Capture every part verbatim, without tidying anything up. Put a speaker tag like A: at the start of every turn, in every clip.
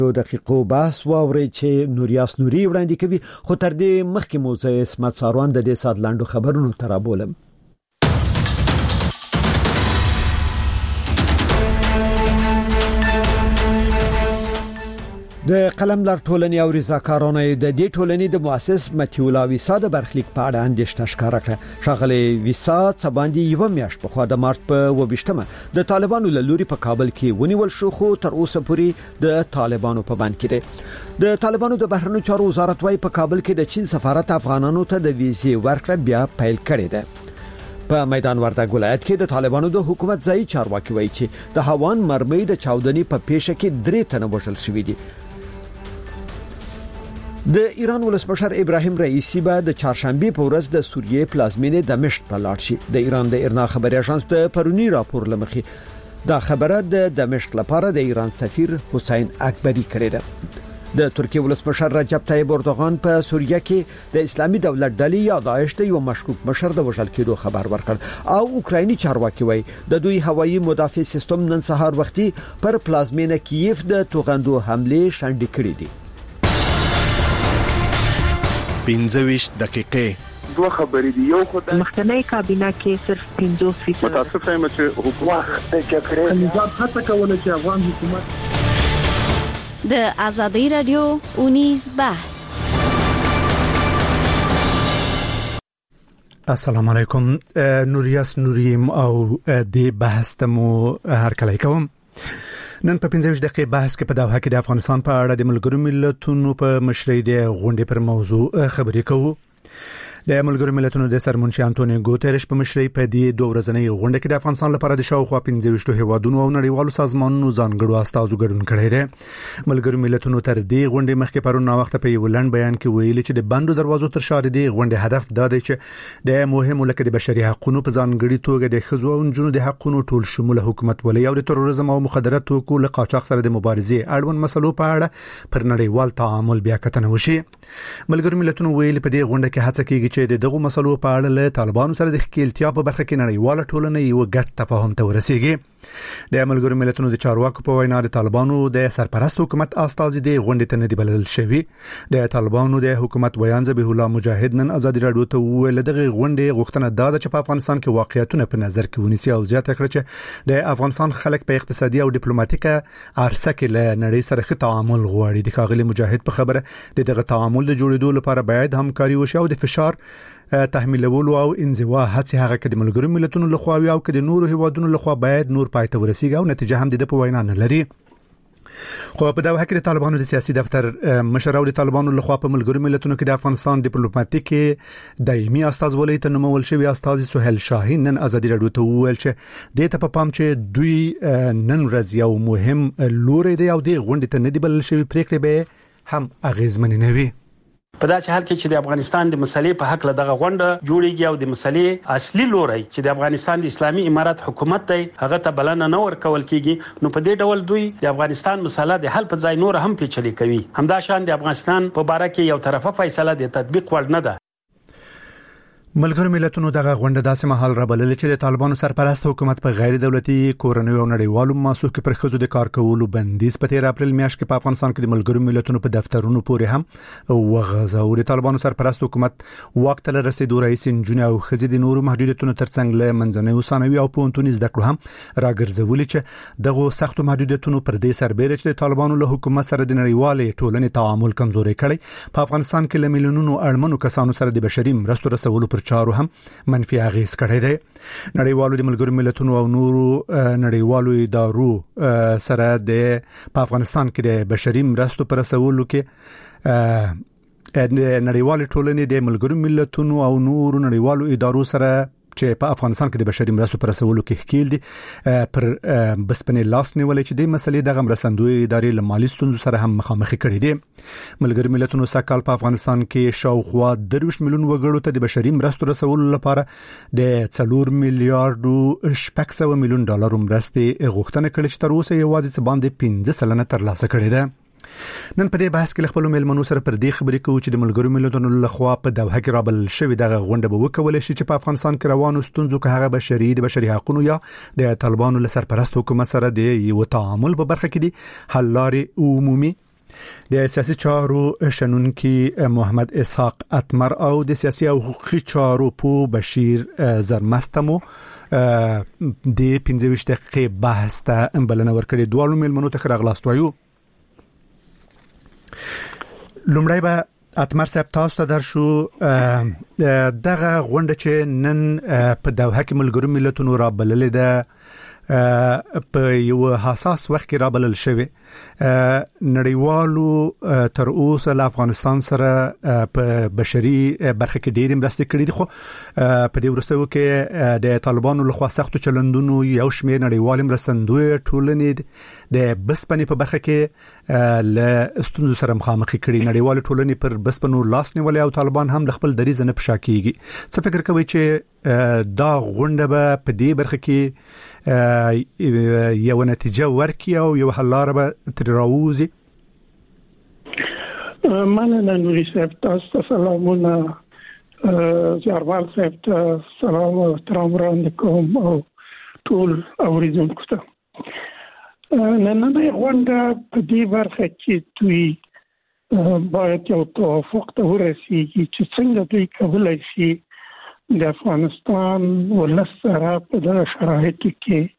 A: دو دقیقو بحث واوري چې نوریاس نوري وړاندې کوي خو تر دې مخکې موزه اسمت ساروان د دې سات لاندو خبرونو ترابولم. د قلم لار ټولنې او رضاکارانه د دې ټولنې د مؤسس متیولا ویسا د برخلیک په اړه اندېښنه ښکاره کړه. ښاغلي ویسا څباندې یو میاشت په خوا د مارچ په وبشتمه د طالبانو له لوري په کابل کې ونیول شو خو تر اوسه پورې د طالبانو په بند کې دی. د طالبانو د بهرنیو چارو وزارت وايي په کابل کې د چین سفارت افغانانو ته د ویزې ورکړه بیا پیل کړې ده. په میدان وردګ ولایت کې د طالبانو د حکومت ځای چارواکي وایي چې د هوان مرمۍ د چاودنې په پیښه کې درې تنه وژل شوي دي. د ایران ولسمشر ابراهیم رئیسی به د چهارشنبه په ورځ د سوریې پلازمینې دمشق ته لاړ شي. د ایران د ارنا خبري اژانس د پرونی راپور لمخې دا خبره د دمشق لپاره د ایران سفیر حسین اکبری کړې ده. د ترکیه ولسمشر رجب طیب اردوغان په سوریه کې د اسلامي دولت ډلې یا داعش ته یو مشکوک مشر د وژل کېدو خبر ورکړ او اوکرایني چارواکي وایي د دوی هوایي مدافع سیستم نن سهار وختي پر پلازمینه کیف د توغندو حمله شنډې کړې دي.
B: پنځه دقیقې
C: دوه خبرې دي. یو خدای
D: مخکنی کابینه کې صرف پنځه فیصد
C: متاسف یم چې حکومت د جګړې نظام هڅه کوله چې افغان حکومت
E: د آزادۍ رادیو اونیز بحث.
F: السلام علیکم. نوریاس نوریم او د بحث تمو هر کله کوم. نن په پنځه دقیقې بحث کې په دوحه کې د افغانستان په اړه د ملګرو ملتونو په مشرۍ د غونډې پر موضوع خبرې کوو. د ملګرو ملتونو د سرمنشي انټونیو ګوتریش په مشرۍ په دې دوه ورځنۍ غونډه کې د افغانستان لپاره د شاوخوا پنځه هیوادونو او نړیوالو سازمانونو ځانګړو استازو ګډون کړی دی. ملګرو ملتونو تر دې غونډې مخکې پرون وخت په یو لنډ بیان کې ویلي چې د بندو دروازو تر شا د غونډې هدف دا دی چې د مهمو لکه د بشري حقوقو په ځانګړي توګه د ښځو او نجونو د حقوقو ټول شموله حکومت ولې او د تروریزم او مخدرات توکو له قاچاق سره د مبارزې اړوند مسلو په اړه پر نړیوال تعامل بیا کتنه وشي. ملګرو ملتونو ویلي په دې غونډه کې هڅه کیږي چې د دغه مسلو په اړه له طالبانو سره د ښکېلتیا په برخه کې نړیواله ټولنه یو ګډ تفاهم ته ورسیږي. د ملګرو ملتونو د چارواکو په وینا د طالبانو د سرپرست حکومت استازي د غونډې ته نه دی بلل شوی. د طالبانو د حکومت ویان ذبیح الله مجاهد نن آزادي رادیو ته ویل دغه غونډې غوښتنه دا ده چې په افغانستان کې واقعیتونه په نظر کې ونیسي او زیاته کړي چې د افغانستان خلک په اقتصادي او ډیپلوماټیکه عرصه کې له نړۍ سره ښه تعامل غواړي. د ښاغلي مجاهد په خبره دغه تعامل د جوړېدو لپاره باید همکاري وشي او د فشار تحمیلولو او انزوا هڅه هغه کې د ملګرو ملتونو لخوا او کې د نورو هیوادونو لخوا باید نور پای ته ورسیږي او نتیجه هم د په وینا نه لري. خو په دغه کې د طالبانو د سیاسي دفتر مشر او د طالبانو لخوا په ملګرو ملتونو کې د افغانستان ډیپلوماټیک دایمي استازولۍ ته نومول شوی استاذ سهیل شاهین نن آزادي رادیو ته وویل چې د ته په پام چې دوی نن ورځ یو مهم لوري دی او د غونډې ته نه دی بلل شوی پریکړې به هم اغیزمن نه وي.
G: په داسې حال کې چې د افغانستان د مسلې په حق له دغه غونډه جوړیږي او د مسلې اصلي لوري چې د افغانستان د اسلامي امارات حکومت دی هغه ته بلنه نه ورکول کیږي نو په دې ډول دوی د افغانستان مسله د حل په ځای نور هم پیچلې کوي. همدا شان د افغانستان په باره کې یو طرفه فیصله د تطبیق وړ نه ده.
F: ملګرو ملتونو دغه غونډه داسې مهال را بللې چې د طالبانو سرپرست حکومت په غیر دولتي کورنیو او نړیوالو مؤسسو کې پر ښځو د کار کولو بندیز په تیر اپریل میاشت کې په افغانستان کې د ملګرو ملتونو په دفترونو پورې هم وغځاو. د طالبانو سرپرست حکومت وخت له رسیدو رئیس انجن او ښځې د نورو محدودیتونو ترڅنګ له منځنۍ ثانوي او پوهنتوني زده کړو هم راګرځولي چې دغه سختو محدودیتونو پر دې سربېره چې د طالبانو له حکومت سره د نړیوالې ټولنې تعامل کمزوري کړي په افغانستان کې له میلیونونو اړمنو کسانو سره د بشري مرستو رسولو پر چارو هم منفي اغیز کړی دی. نړیوالو د ملګرو ملتونو او نورو نړیوالو ادارو سره د په افغانستان کې د بشري مرستو پر رسولو کې نړیوال ټولنې د ملګرو ملتونو او نورو نړیوالو ادارو سره چې په افغانستان کې د بشري مرستو پر رسولو کې ښکیل دي پر بسپنې لاس نیولې چې د مسلې دغه مرستندوی ادارې له مالي ستونزو سره هم مخامخ کړي دي. ملګري ملتونو سکهال په افغانستان کې شاوخوا درویشت میلیون وګړو ته د بشري مرستو رسولو لپاره د څلور میلیارډ شپږ سوه میلیون ډالر مرستې غوښتنه کړې چې تر اوسه یوازې څه باندې پنځه سلنه ترلاسه کړې ده. نن په دې بحث کې خپل مېلمنو سره پر دې خبرې کوو چې د ملګرو ملتونو لخوا په دوحه کې رابل شوی دغه غونډه به وکول شي چې په افغانستان کې روانو ستونزو که هغه بشري د بشري حقوقو یا د طالبانو له سرپرست حکومت سره د یو تعامل په برخه کې دي حل لارې عمومي د سیاسي چارو شنونکي محمد اسحاق اتمر او د سیاسي او حقوقي چارو په بشیر زرمستمو د پنځه ویشت دقیقې بحث ته بلنه ورکړې. دوه ملمنو ته راغلاست وایو. لومړی به اتمر صاحب تاسو ته درشو دغه غونډه چې نن په دوحه کې ملګرو ملتونو را بللې ده په یو حساس وخت کې را بلل شوی. نړیوالو تر اوسه له افغانستان سره په بشري برخه کې ډېر مرستې کړې دي، خو په دې وروستیو کې د طالبانو لخوا سختو چلندونو یو شمېر نړیوال مرستندوی ټولنې د بسپنې په برخه کې له ستونزو سره مخامخ کړي. نړیوال ټولنې پر بسپنو لاس نیولې او طالبان هم د خپل دریځ نه پشا کیږي. څه فکر کوي چې دا غونډه به په دې برخه کې یو نتیجه ورکړي او یو حل لاره به تر راوځي؟
C: مننه نوري صاحب، تاسو ته سلامونه. زیاروال صاحب ته سلام او احترام وړاندې کوم او ټول اوریدونکو ته. نننۍ غونډه په دې برخه کې دوی باید یو توافق ته ورسیږي چې څنګه دوی کولی شي د افغانستان ولس سره په دغه شرایطو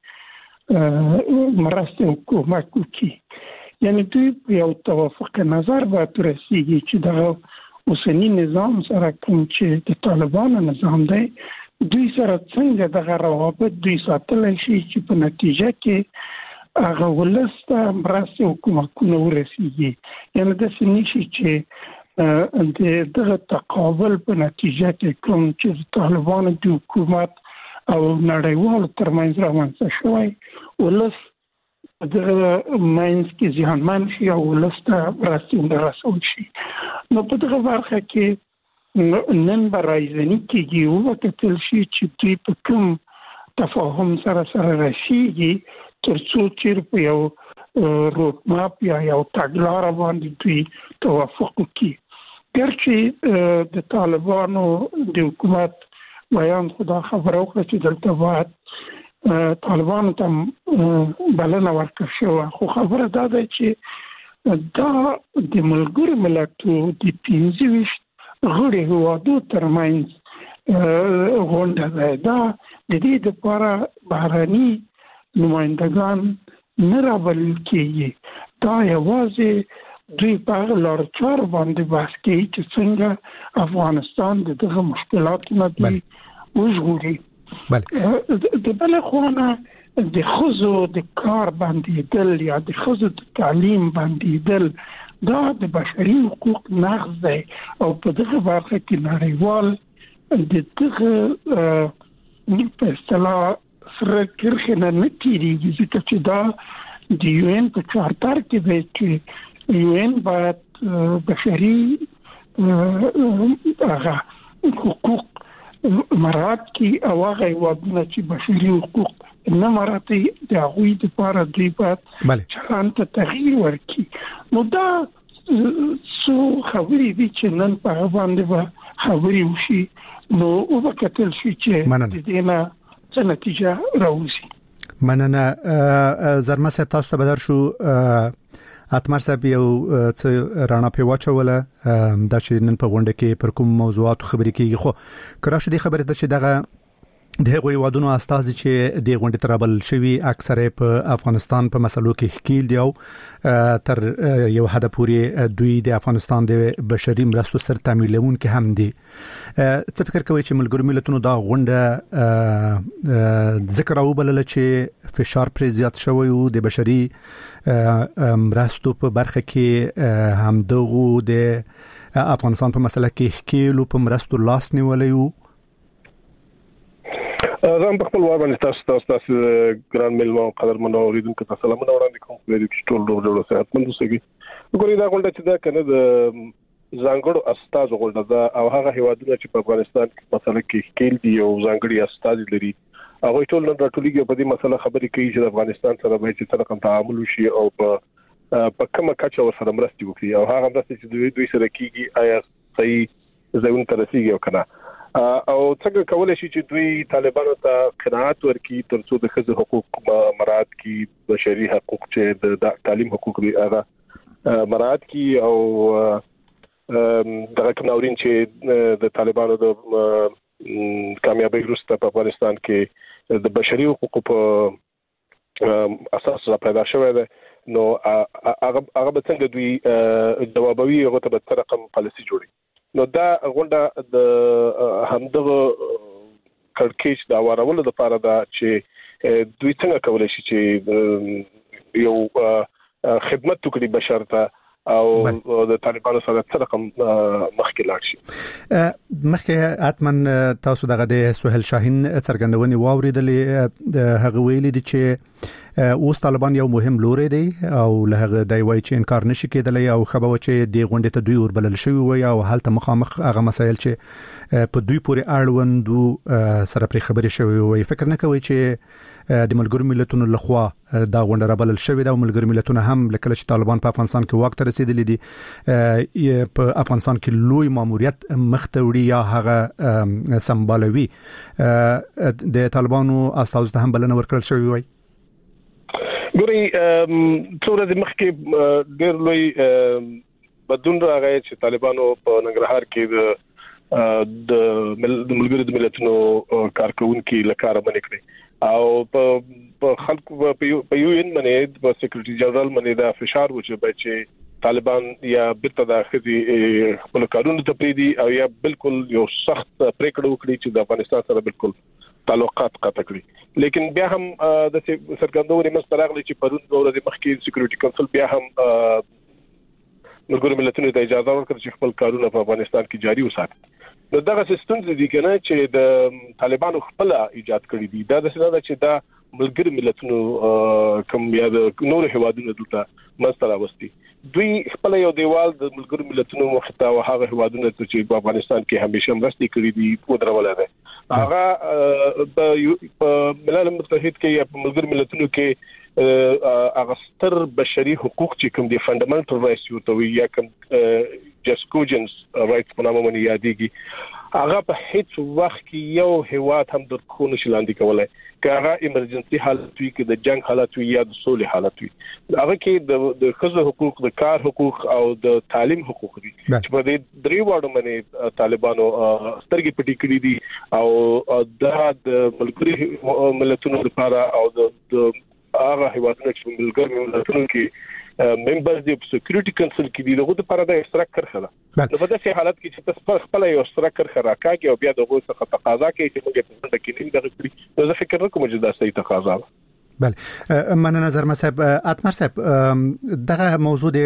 C: کې مرسته حکومت وکړي. یعنې دوی په یو توافق نظر باید ورسیږي چې دغه اوسني نظام سره کوم چې د طالبانو نظام دی دوی سره څنګه دغه روابط دوی ساتلی شي چې په نتیجه کې هغه ولس ته مرسته حکومتونه ورسیږي. یعنې داسې نه شي چې د دغه تقابل په نتیجه کې کوم چې طالبانو د حکومت او نړیوالو ترمنځ رامنځته شوی ولس دغه منځ کې زیانمن شي او ولس ته مرستې ونه رسول شي. نو په دغه برخه کې نن به رایزني کېږي او وکتل شي چې دوی په کوم تفاهم سره سره رسیږي تر څو چې په یو روډ ماپ یا یو تګلاره باندې دوی توافق وکړي. ګرچې د طالبانو د حکومت بیان خدا خبره وکړه چې دلته باید طالبانو ته بلنه ورکړل شوه، خو خبره دا ده چې دا د ملګرو ملتو د پنځه ویشت غړي هیوادو ترمنځ غونډه ده. دا د دې دپاره بهرني نمایندګان نه رابلل کېږي. دا یوازې دوی په هغه لارو چارو باندې بحث کوي چې څنګه افغانستان د دغه مشکلاتو نه دوی وژغوري. د بله خوا نه د ښځو د کار بندېدل یا د ښځو د تعلیم بندېدل دا د بشري حقوق نقض دی او په دغه برخه کې نړیوال د دغه په اصطلاح سره کرښې نه نه تېرېږي، ځکه چې دا د یو این په چارتر کې دی چې یو این باید بشري هغه حقوق مراعات کړي او هغه هیوادونه چې بشري حقوق نه مراعات کوي د هغوی دپاره دوی باید چلند ته تغییر ورکړي. نو دا څو خبرې دي چې نن په هغه باندې به خبرې وشي، نو وبکتل شي چې د دې نه څه نتیجه راوځي.
F: مننه. زرمه صاحب تاسو ته بدر شو. اتمر صاحب یو څه رانا په واچوله دا چې نن په غونډه کې پر کوم موضوعات خبرې کیږي، خو کراشه دې خبره ده چې دغه د هغوی وادونو استازي چې د غونډې ترابل شوی اکثره په افغانستان په مسلو کې ښکیل دی او تر یو حد پورې دوی د افغانستان د بشري مرستو سر تامینون کې هم دي. څه فکر کوي چې ملګرو ملتونو دا غونډه ذکر او بلل چې فشار پر زیات شوی او د بشري مرستو په برخه کې هم دغه د افغانستان په مسله کې ښکیل او په مرستو لاس نیولې وو؟
H: زم په خپل وار باندې تاسو تاسو تاسو ګران ملمو قدرمن اوریدونکو ته سلامونه وړاندې کوم په دې کې ټول ډول ډول صحتمند اوسئ. وګورئ دا غونډه چې دا کنه د ځانګړو استاد غونډه ده او هغه هیوادونه چې په افغانستان کې مسله کې ښکیل دي او ځانګړي استاد لري هغه ټول نن راټولېږي په دې مسله خبرې کوي چې د افغانستان سره به چې څنګه تعامل وشي او په په کومه کچه ورسره مرستې وکړي او هغه مرستې چې دوی دوی سره کیږي آیا صحیح ځایونه ته رسیږي او کنه او څنګه کولای شي چې دوی طالبانو ته قناعت ورکړي ترڅو د ښځو حقوق مراعات کړي، بشري حقوق چې د تعلیم حقوق دی هغه مراعات کی او دغه کمنورین چې د طالبانو د کامیابی وروسته په افغانستان کې د بشري حقوقو په اساس را پیدا شوی دی نو هغه هغه څنګه دوی جوابوي هغه ته به رقم پالیسي جوړي نو دا غونډه د همدغه کړکېچ د اورولو لپاره دا چې دوی څنګه کولای شي چې یو خدمت وکړي بشر ته او د طالبانو سره څه رقم مخکې لاړ شي.
F: مخکې اتمن تاسو دغه د سهیل شاهین څرګندونې واوریدلې هغه ویلي دي چې اوس طالبان یو مهم لوري دی او له هغه د وای چې انکار نشي کېدلی او خبره چې د غونډې ته دوی وربلل شوی وي او حالت مخامخ هغه مسایل چې په دوی پورې اړوند سره پر خبرې شوی وي. فکر نه کوي چې د ملګرو ملتونو لخوا دا غونډه رابلل شوې ده او ملګرو ملتونو هم لکه چې طالبان په افغانستان کې وخت رسیدلی دي په افغانستان کې لوی ماموریت مختوري یا هغه سمبالوي د طالبانو استاذ ته هم بلنه ورکړل شوې وي.
H: ګوري څوره د مخکې ډېر لوی بدون راغی چې طالبانو په ننګرهار کې د ملګرو ملتونو کارکونکو لکاره باندې کړی او په خلکو په یو ان باندې په سیکریټری جنرال باندې دا فشار و چې چې طالبان یا بیرته د خزي خپل کارونه ته پریدي او یا بالکل یو سخت پریکړه وکړي چې د افغانستان سره بالکل تعلقات قطع کړي لیکن بیا هم د سرګندوري مستراغلي چې پرون ورځ مخکې سیکریټری کونسل بیا هم ملګرو ملتونو ته اجازه ورکړه چې خپل کارونه په افغانستان کې جاري وساتي. نو دغه سیستم دي کنه چې د طالبانو خپل ایجاد کړی دي دا د څه چې دا ملګرو ملتونو کوم یا د نور هوادونو دلته مستر اوستي دوی خپل یو دیوال د ملګرو ملتونو مخته او هغه هوادونو چې په افغانستان کې همیشه مرستې کړې دي په درول ده هغه په ملل متحد کې یا په ملګرو ملتونو کې هغه ستر بشري حقوق چې کوم دي فندامنټل رائټس یو ته یا کوم جسکوجنز رائټس په نامه باندې یادېږي هغه په هیڅ وخت کې یو هواد هم د خونو شلاندې کولای که هغه ایمرجنسي حالت وي که د جنگ حالت وي یا د سولې حالت وي هغه کې د د ښځو حقوق د کار حقوق او د تعلیم حقوق دي چې په دې درې واړو باندې طالبانو سترګې پټې کړې دي او دا د ملګرو ملتونو لپاره او د هغه هیوادونو چې ملګرو ملتونو کې ممبرز دی په سکیورټي کونسل کې دی دغه لپاره د اشتراک کرخه ده نو په داسې حالت کې چې تاسو خپل یو اشتراک کرخه راکاږي او بیا دغه څخه تقاضا کوي چې موږ په دې کې نه دغه کړی نو زه فکر کوم چې دا صحیح تقاضا ده.
F: بله مننه زرمه صاحب. اتمر صاحب دغه موضوع دی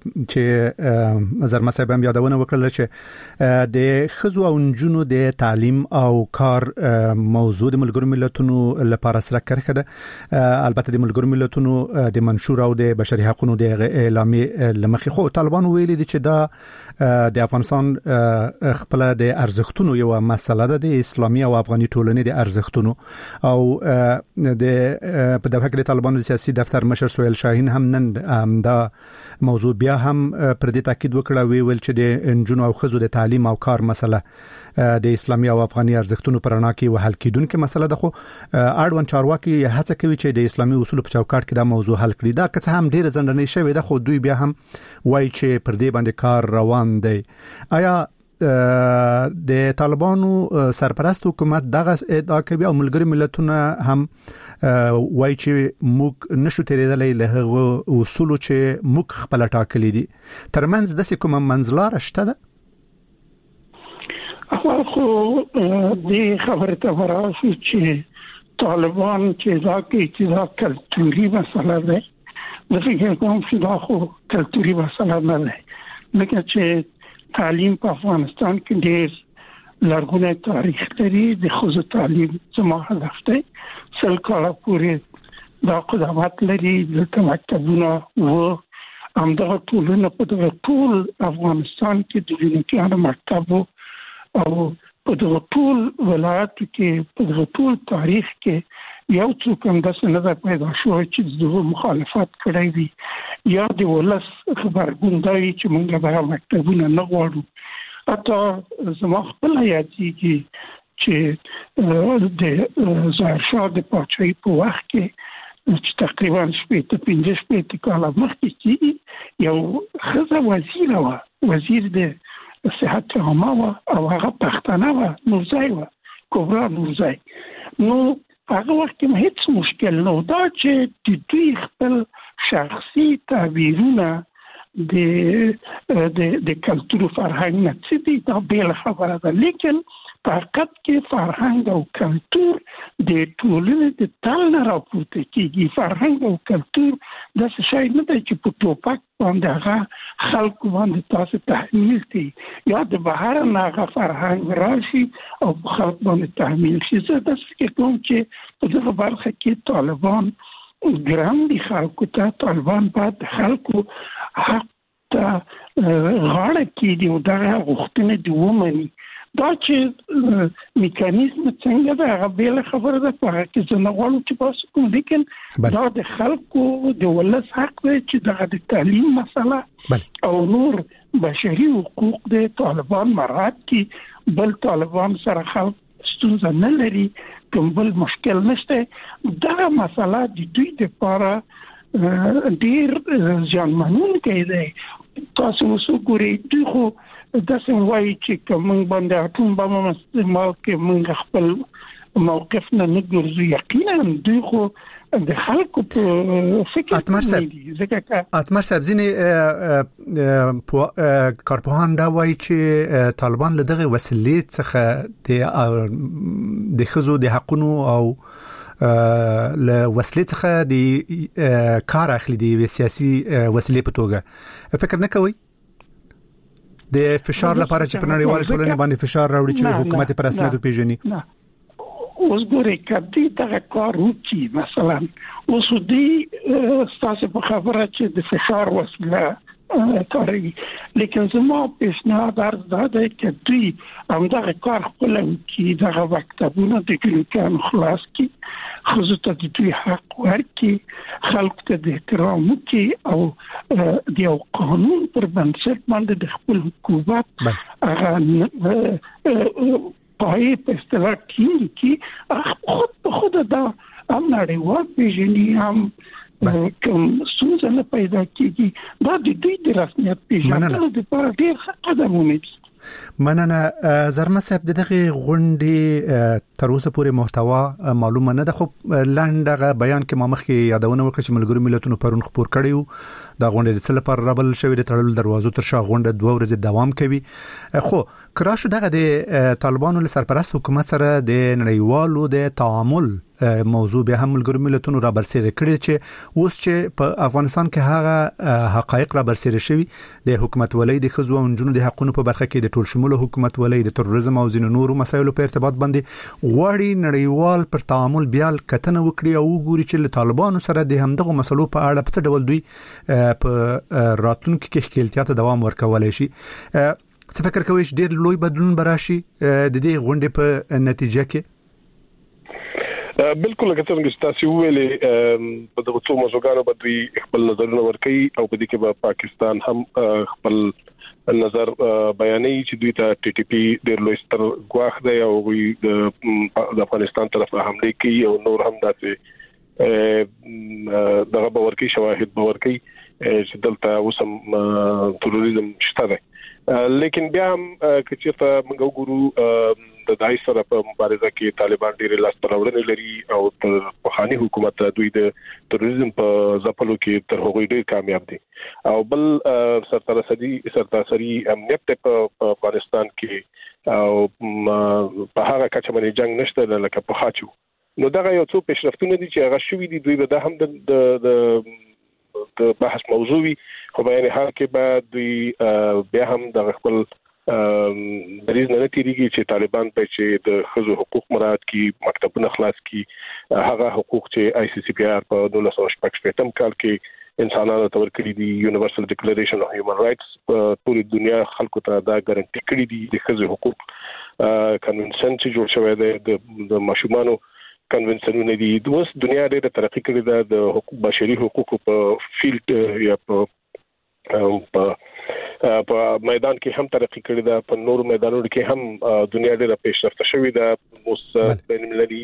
F: چې زرمه صاحب هم یادونه وکړه چې د خزو او نجونو د تعلیم او کار موضوع د ملګرو ملتونو لپاره سره کرخه ده البته د ملګرو ملتونو د منشور او د بشري حقوقو د اعلامیه لمخې خو طالبان ویلي دي چې دا د افغانستان خپل د ارزښتونو یو مسله ده د اسلامي او افغاني ټولنې د ارزښتونو او د په دغه کې طالبانو سیاسي دفتر مشر سهیل شاهین هم نن دا موضوع بیا هم پر دې تاکید وکړ ویل چې د انجونو او خزو د تعلیم او کار مسله د اسلامي او افغاني ارزښتونو پرانا کې وحل کیدونکې مسله ده خو اړوند چارواکي هڅه کوي چې د اسلامي اصول په چوکاټ کې دا موضوع حل کړي دا که هم ډیره ځندنې شوی ده خو دوی بیا هم وایي چې پر دې باندې کار روان دی. آیا د طالبانو سرپرست حکومت دغه ادعا کوي او ملګري ملتونه هم وای چې موږ نشو تیرېدلای له هغه اصول چې موږ خپل ټاکلي دي ترمنځ د کوم منځلار شته ده؟
C: خو دې خبره ته وراسي چې طالبان چې ځکه چې دا کلتوري مسله ده د فکر کوم چې دا خو کلتوري مسله نه ده لکه چې تعلیم په افغانستان کې ډېر لرغونی تاریخ لري د خصوصي تعلیم زموږ هدف دی سل کاله پورې دا قدامت لري د مکتبونه و همدغه ټولنه په دغه ټول افغانستان کې د یونیټیانو مکتب او په دغه ټول ولایتو کې په دغه ټول تاریخ کې یو څوک هم داسې نه ده پیدا شوی چې دغه مخالفت کړی وي یا د ولس خبرګون دا وي چې موږ دغه مکتبونه نه غواړو. حتی زما خپل یادېږي چې د ظاهرشاه د پاچاهۍ په وخت کې چې تقریبا شپږ پنځه شپږ کاله مخکې چې یو خزه وزیر و وزیر د صحت عامه و او هغه پښتانه و نورزای و کبرا نورزای نو هغه وخت کې هیڅ مشکل نه و دا چې د دوی خپل شخصي تعبیرونه د د د کلتور فرهنګ نه څه دي دا بل خبره ده لیکن فقط کې فرهنګ او کلتور د ټولنې د تل نه راپورته کیږي فرهنګ او کلتور د څه شي نه دی چې په ټوپک باندې هغه خلکو باندې تاسو تحمیل دي یا د بهر نه هغه فرهنګ راشي او خلک باندې تحمیل شي زه د څه کوم چې په دغه برخه کې طالبان ګرام دي خلکو ته طالبان باید خلکو حق ته غاړه کېږي او دغه غوښتنې دي ومني دا چې میکانیزم څنګه ده هغه بل خبره ده په هغه کې زه نه غواړم چې بحث کوم لیکن دا د خلکو د ولس حق دی چې دغه د تعلیم مسله او نور بشري حقوق د طالبان مراعات کړي بل طالبان سره خلک ستونزه نه لري کوم بل مشکل نشته دا مسله د دوی لپاره ډیر ځانمنون کوي تاسو وګورئ دوی خو د سموي چې کوم باندې اټوم بم استعمال کې موږ خپل موقف نه نه ګرځو یقینا دوی خو د خلکو په فکر
F: ځکه اتمر صاحب ځینې کارپوهان دا وایي چې طالبان له دغه وسیلې څخه د خزو د حقونو او له وسیلې څخه د کار اخلي د سیاسي وسیلې په توګه فکر نه کوي د فشار لپاره چې په نړیوال ټولنې باندې فشار راوړي چې حکومت پر رسمیت وپیژني
C: اوس ګورئ کدی دغه کار وکړي مثلا اوس دوی ستاسو په خبره چې د فشار وسیله کاروي لیکن زما پیشنهاد عرض ده چې دوی همدغه کار خپل وکړي دغه مکتبونه د ګلوکان خلاص کړي خو ته د دوی حق ورکړي خلک ته د احترام وکړي او د یو قانون پر بنسټ باندې د خپل حکومت هغه پای په اصطلاح کې کې خود په خود دا هم نړیوال پیژني هم کوم څه نه پیدا کیږي دا د دوی د رسمیت پیژندلو لپاره ډیر قدم ومني
F: مننه زرمه صاحب دغه غونډې تر اوسه پورې محتوا معلومه نه ده خو لاندغه بیان کې ما مخکې یادونه وکړه چې ملګرو ملتونو پرون خبر کړیو دا غونډه د څه لپاره رابل شوې د تړلو دروازو تر شا غونډه دوه ورځې دوام کوي خو کراشو دغه د طالبانو له سرپرست حکومت سره د نړیوالو د تعامل موضوع به هم ملګرو ملتونو را برسېره کړی چې اوس چې په افغانستان کې هغه حقایق را برسېره شوي د حکومت ولې د خزو او جنونو د حقوقو په برخه کې د ټول شموله حکومت ولې د تروریزم او ځینو نورو مسایلو په ارتباط باندې غواړي نړیوال پر تعامل بیا کتنه وکړي او وګوري چې له طالبانو سره د همدغه مسلو په اړه په څه ډول دوی په راتلونکو کې خپلتیا ته دوام ورکولای شي څه فکر کوئ چې ډېر لوی بدلون براشي د دې غونډې په نتیجه کې
H: بالکل لکه څنګه چې تاسو ویلې په دغه څو موضوعاتو باندې خپل نظرونه ورکړي او په دې کې به پاکستان هم خپل نظر بیانوي چې دوی ته ټي ټي پی ډېر لوی ستر ګواښ دی او د افغانستان طرف ته حمله کوي او نور هم داسې دغه باور کوي شواهد باور کوي چې دلته اوسم تروریزم شته دی لیکن بیا هم کچېته موږ وګورو د دای سره په مبارزه کې طالبان ډېر لاس پرورنې لري او تر پخوانی حکومت دوی د تروریزم په ځپلو کې تر هغه ډېر کامیاب دي او بل سرتاسري سرتاسري امنیت په افغانستان کې او په هغه کچه باندې جنگ نشته لکه په خاچو نو دغه یو څو پیشرفتونه دي چې هغه شوې دي دوی به د هم د د بحث موضوعي خو بیان حال کې بعد دوی بیا هم د خپل دریز نه تیریږي چې طالبان په چې د خزو حقوق مراعات کی مکتبونه خلاص کی هغه حقوق چې آی سی سی پی آر په دولس او شپږ شپږم کال کې انسانانو ته ورکړي دي یونیورسل ډیکلریشن اف هیومن رائټس په ټول دنیا خلکو ته دا ګارانټي کړي دي د خزو حقوق کنونشن چې جوړ شوی دی د ماشومانو کنونشنونه دي د اوس دنیا ډېره ترقی کړې ده د حقوق بشري حقوقو په فیلډ یا په په په میدان کې هم ترقی کړې ده په نورو میدانونو کې هم دنیا ډېره پیشرفته شوې ده اوس بین المللي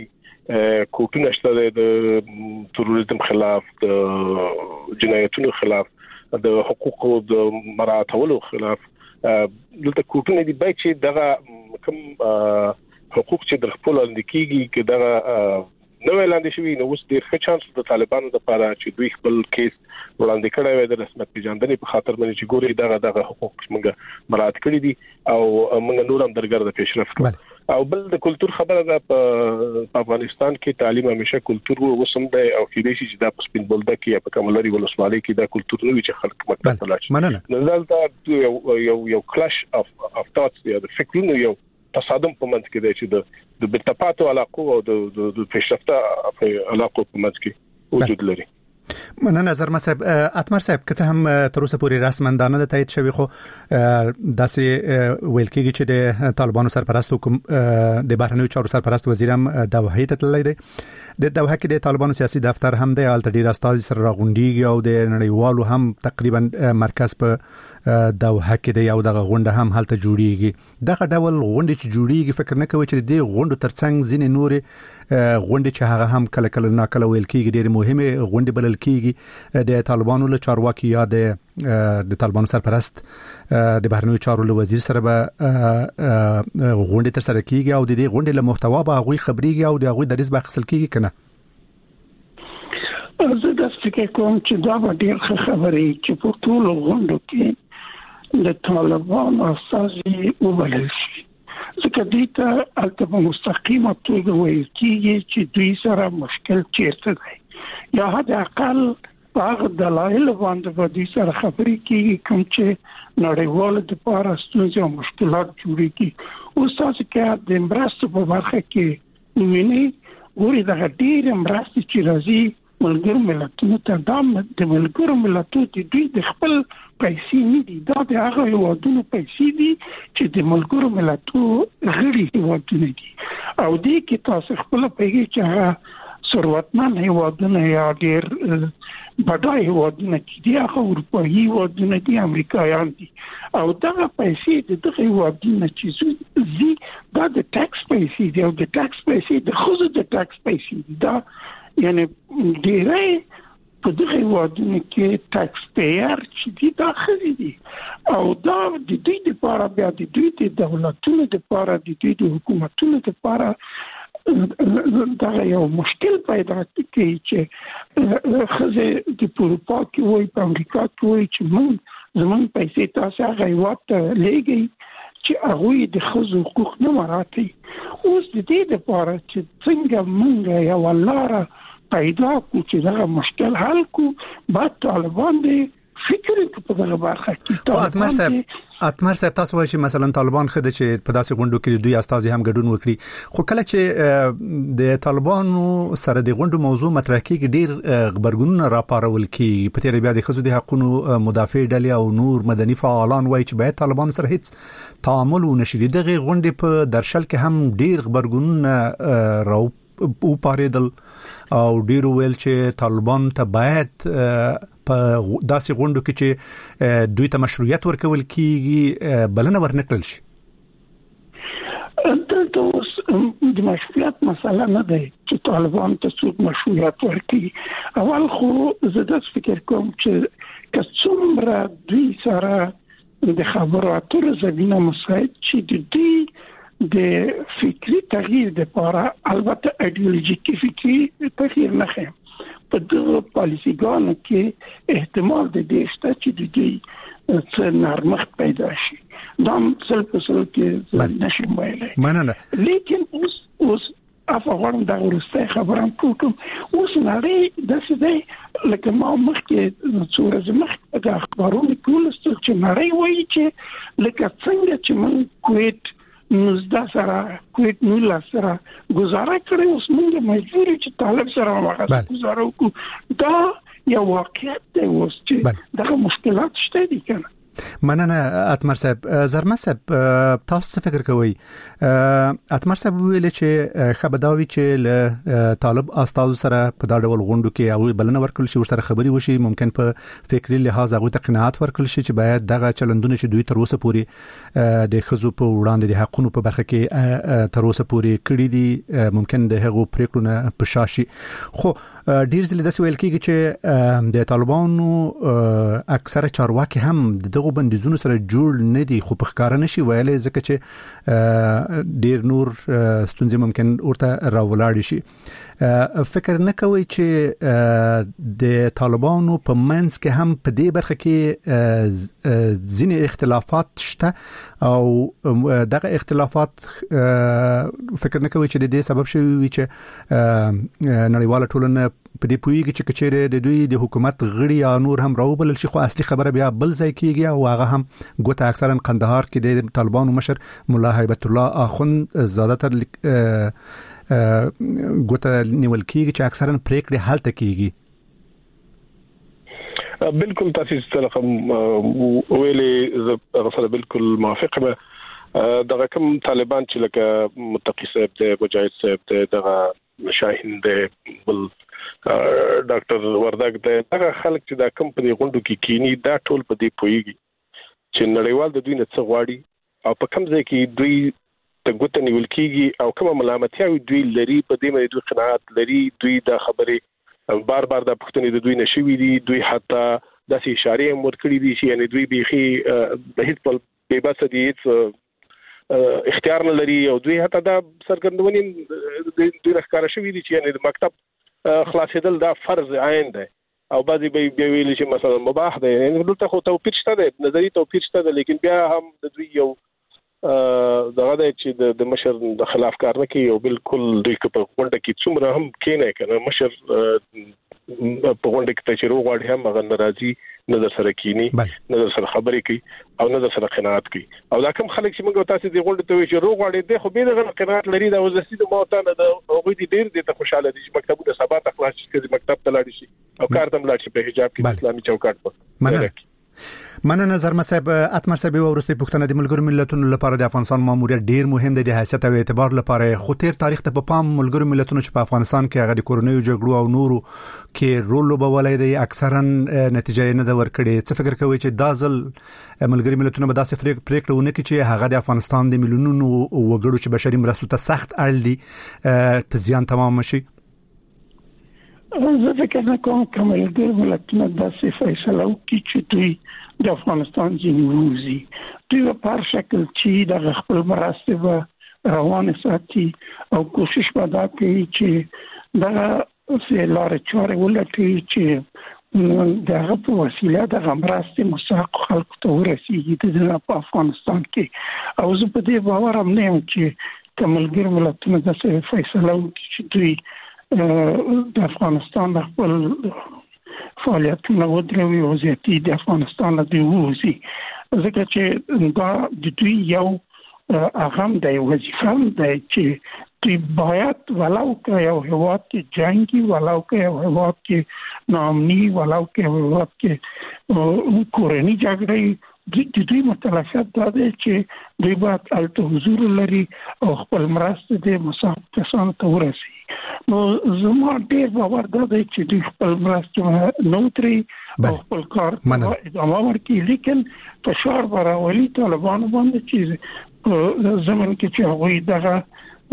H: کوټونه شته د تروریزم خلاف د جنایتونو خلاف د حقوقو د مراعاتولو خلاف دلته کوټونه دي باید چې دغه کوم حقوق چې د خپل اندکیږي کې دغه نو اعلان شوی نو اوس ډیر ښه چانس د طالبانو لپاره چې دوی خپل کیس وړاندې کړی وي د رسمیت پیژندنې په خاطر باندې چې ګوري دغه دغه حقوق موږ مراعات کړی دي او موږ نور هم درګرد پیشرفت کوو او بل د کلچر خبره ده په افغانستان کې تعلیم همیشه کلچر وسم دی او کېدای شي چې د پسپین بولده کې یا په کملري ولسوالۍ کې د کلچر نوې چې خلک مکتب ته لاړ نو دلته یو یو یو کلاش اف اف ټاټس یا د فکرونو یو تصادم په منځ کې دی چې د د بلتپاتو علاقو او د د پیشرفته علاقو په منځ کې وجود لري.
F: مننه نظر مصاحب اتمر صاحب که هم تر اوسه پورې رسمندانه د تایید شوی خو داسې ویل کېږي چې د طالبانو سرپرست حکومت د بهرنیو چارو سرپرست وزیر هم د دوحه ته تللی دی د دوحه کې د طالبانو سیاسي دفتر هم دی الته ډیر استازي سره راغونډيږي او د نړیوالو هم تقریبا مرکز په دوحه کې دی او دغه غونډه هم هلته جوړیږي دغه ډول غونډه چې جوړیږي فکر نه کوي چې د غونډو ترڅنګ ځینې نورې غونډې چې هغه هم کله کله ناکله ویل کېږي ډېر مهمه غونډې بلل کېږي د طالبانو له چارواکي یا د د طالبانو سرپرست د بهرنیو چارو له وزیر سره به غونډې تر سره کېږي او د دې غونډې له محتوا به هغوی خبريږي او د هغوی دریځ به اخیستل کېږي کنه.
C: زه د فکر کوم چې دا به ډېر ښه خبرې چې په ټول غونډو کې د طالبانو اساسي وبلل شي ځکه دوی ته البته په مستقیمه توګه ویل کېږي چې دوی سره مشکل چیرته دی یا حد اقل په هغه دلایل باندې په دوی سره خبرې کېږي کوم چې نړیوال د پاره ستونزې او مشکلات جوړېږي اوس تاسو کې د مرستو په برخه کې ویني ګوري دا ډېر مرستې چې راځي ملګرو ملتونو ته دام د ملګرو ملتونو د دوی د خپل پیسې نه دي دا د هغه هیوادونو پیسې دي چې د ملګرو ملتونو غړي هیوادونه دي او دې کې تاسو خپل پیږي چې هغه ثروتمن هیوادونه یا ډېر بډای هیوادونه چې دي هغه اروپایي هیوادونه دي امریکایان دي او دا پیسې د دغه هیوادونو چې زی دا د ټیکس پیسې دي او د ټیکس پیسې د خود د ټیکس پیسې دي دا یعنی ډیری په دغه وادونه کې ټیکس پییر چې دي داخلي دي او دا د دې لپاره بیا د دې د دولتونو لپاره د دې د حکومتونو لپاره دا یو مشکل پیدا کوي چې خزه د اروپا کې وای په امریکا کې وای چې موږ زمون پیسې تاسو هغه وخت لګي چې هغه د خزو حقوق نه مراعاتي اوس د دې لپاره چې څنګه موږ یو ولاره پیدا کو چې دا مشکل حل کو بعد طالبان دې فکر په دغه برخه کې
F: اتمر صاحب اتمر صاحب تاسو وایي چې مثلا طالبان خده چې په داسې غونډو کې دوی استازي هم ګډون وکړي خو کله چې د طالبانو سره د غونډو موضوع مطرح کېږي ډیر خبرګونونه راپارول کېږي په تیر بیا د خزو د حقوقو مدافع ډلې او نور مدني فعالان وایي چې باید طالبان سره هیڅ تعامل ونشي دغه غونډې په درشل کې هم ډیر خبرګونونه راو او پاریدل او ډیر ویل چې طالبان ته باید په داسې غونډو کې چې دوی ته مشروعیت ورکول کیږي بلنه ورنکړل شي.
C: دلته اوس د مشروعیت مسله نه ده چې طالبان ته څوک مشروعیت ورکړي اول خو زه د فکر کوم چې کڅومره دوی سره د خبرو اترو زمينه مساعد چې د دې د فکری تغییر د لپاره البته ایدئولوژیکي فکری تغییر نه خیم په دغه پالیسیګانو کې احتمال د دې شته چې د دې څه نرمښت پیدا شي دا څل په څل کې نشم ویلای
F: مننه
C: لیکن اوس اوس افغان د ورسته خبرم کوم اوس نړۍ د څه لکه ما مخکې څوره زمخ د اخبارونو کول چې نړۍ وایي چې لکه څنګه چې من کویت نوزده سره کویت نولا سره گزاره کړی اوس موږ مجبور چې طالب سره واغه گزاره وکړو دا یو واقعیت دی اوس چې دغه مشکلات شته دي کنه
F: مننه اتمر صاحب. زرمه صاحب تاسو څه فکر کوئ؟ اتمر صاحب ویل چې خبرداوی چې له طالب استاد سره په دا ډول غونډو کې هغه بلنه ورکړل شي ورسره خبري وشي، ممکن په فکری لحاظ هغه ته قناعت ورکړل شي چې باید دغه چلندونه چې دوی تر اوسه پورې د خزو په وړاندې د حقونو په برخه کې تر اوسه پورې کړی دي ممکن د هغو پریکړونه په شاشي. خو ډیر ځله د ویل کېږي چې د طالبانو اکثره چارواکي هم دغه بندیزونو سره جوړ نه دي، خو په ښکار نه شي ویلې ځکه چې ډیر نور ستونزې ممکن ورته راولاړ شي. فکر نه کوي چې د طالبانو په منځ کې هم په دې برخه کې ځینې اختلافات شته او دغه اختلافات فکر نه کوي چې د دې سبب شوی چې نړیواله ټولنه په دې پویږي چې کچېره د دوی د حکومت غړي یا نور هم راوبلل شي، خو اصلي خبره بیا بل ځای کېږي او هغه هم ګوته اکثرا قندهار کې د طالبانو مشر مولا هیبت الله اخوند زاده تر ګوته نیول کېږي چې اکثرا پریکړې هلته کېږي.
H: بالکل تاسو سره ویلې زه سره بالکل موافق یم. دغه کوم طالبان چې لکه متقی صاحب د مجاهد صاحب دغه شاهین د بل ډاکټر وردګ دغه خلک چې دا کوم په غونډو کې کینی دا ټول په دې پويږي چې نړیوال د دوی نه څه غواړي او په کوم ځای کې دوی ته ګوته نیول کېږي او کومه ملامتیا دوی لري په دې باندې دوی قناعت لري. دوی دا خبرې بار بار د پښتنې د دوی نشوي دي، دوی حتی داسې اشاره هم ورکړي دي چې یعنی دوی بيخي د هیڅ په بیبس دي هیڅ اختیار نه لري او دوی حتی دا سرګندونی دوی راخاره شوی دي چې یعنی د مکتب خلاصېدل دا فرض عین دی او بعضی به ویل چې مثلا مباح دی. یعنی دلته خو توپیر شته دی، نظری توپیر شته دی، لیکن بیا هم د دوی یو دغه دی چې د مشر د خلاف کار نه کوي او بالکل دوی په غونډه کې څومره هم کېنه کنه مشر په غونډه کې چې روغاړي هم هغه ناراضي نظر سره کینی نظر سره خبرې کوي او نظر سره قناعت کوي. او دا کوم خلک چې موږ تاسو د غونډه ته وی چې روغاړي د خو به دغه قناعت لري دا وزسي د موتانه د هغه دي ډیر د خوشاله دي چې مکتبونه سبا ته خلاص شي چې مکتب ته لاړ شي او کار ته لاړ شي په حجاب کې اسلامي چوکاټ په
F: مننه. نظر مصعب اتمر صاحب ورسته پښتنه د ملګرو ملتونو لپاره د افغانستان ماموریت ډیر مهم دی د حیثیت او اعتبار لپاره. خو تیر تاریخ ته په پام ملګرو ملتونو چې په افغانستان کې هغه د کورونی جګړو او نورو کې رول لوبولای دی اکثرا نتیجه نه دا ورکړي. څه فکر کوي چې دا ځل ملګرو ملتونو به داسې پریکړه ونه کړي چې هغه د افغانستان د ملیونونو وګړو چې بشري مرستو ته سخت اړ دي په زیان تمام شي؟
C: زه فکر نه کوم چې ملګرو ملتونو داسې فیصله وکړي چې دوی د افغانستان ځینې ووزي. دوی په هر شکل چې د خپل مرستې به روانه ساتي او کوشش به دا کوي چې دا لاره چارې ولټوي چې دغه په وسیله د مرستې مستحق خلکو ته ورسیږي د په افغانستان کې. او زه په دې باور هم نه یم چې ملګرو ملتونو داسې فیصله وکړي چې دوی د افغانستان د خپل فعالیتونه ودروي او زیاتې د افغانستان د ووزي، ځکه چې دا د دوی یو اهم د وظیفه ده چې دوی باید ولو که یو هیواد کې جنگي، ولو که یو هیواد کې ناامني، ولو که یو هیواد کې کورنۍ جګړې، د دوی مطالعات دا دی چې دوی باید الته حضور لري او خپل مرسته د مستحق کسانو ته ورسي. نو زما ډیر باور دا دی چې دوی خپل مرسته نو تري او خپل کار ادامه ورکړي، لیکن فشار براولي طالبانو باندې چې په زمن کې چې هغوی دغه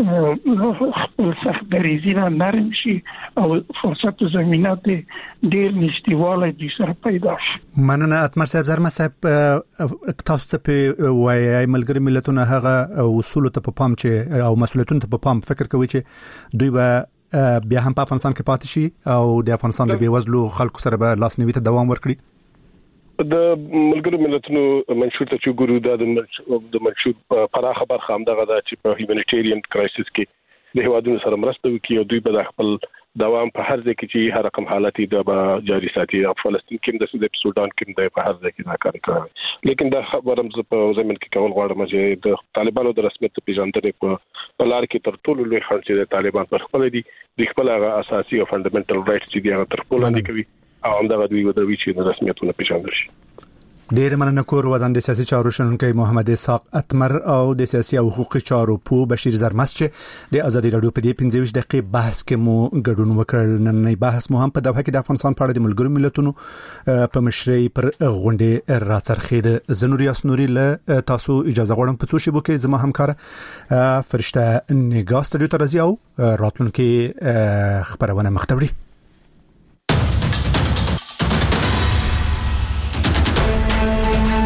C: خپل سخت دریزي نه نرم شي او فرصت زمینه ډیر نشټیواله دي سره پیدا شي.
F: مننه اتمر صاحب. زرمه صاحب تاسو ته په وایي ملګری ملتونه هغه اصول ته په پام چې او مسولیتونو ته په پام فکر کوي چې دوی به بیا هم په افغانستان کې پاتې شي او د افغانستان د بیوزلو خلکو سره به لاسنیوي ته دوام ورکړي.
H: د ملګرو ملتونو منشور ته چې ګورو دا د منشور پراخه برخه هم دغه چې په هیومانیټیرین کرایسس کې د هیوادونو سره مرسته وکړي او دوی به خپل دوام په هر ځای کې چې هر رقم حالتي د به جاري ساتي. فلسطین کې د سودان سودان کې د په هر ځای کې دا کار کوي، لیکن دا خبره هم په زمين کې کول غواړم چې د طالبانو د رسمیت پیژندنې په لار کې تر ټولو لوی خنډ چې د طالبان پر خپل دي د خپل هغه اساسي او فندامنټل رائټس چې هغه تر ټولو نه کوي او همدغه دوی ودروي چې د رسمیتونو پیژندل شي.
F: ډیر مننه کور ودان د سیاسي چارو شنونکي محمد اسحاق اتمر او د سیاسي او حقوقي چارو په بشیر زرمس چې د ازادي رادیو په دې پنځه ویشت دقیقې بحث کې مو ګډون وکړ. نن نه بحث مو هم په دغه کې د افغانستان په اړه د ملګرو ملتونو په مشرۍ پر غونډې راڅرخید. زنوریاس نوري له تاسو اجازه غواړم په څو شی بوکې زما همکار فرشته نگاه ستډیو ته راځي او راتلونکي خبرونه مختبري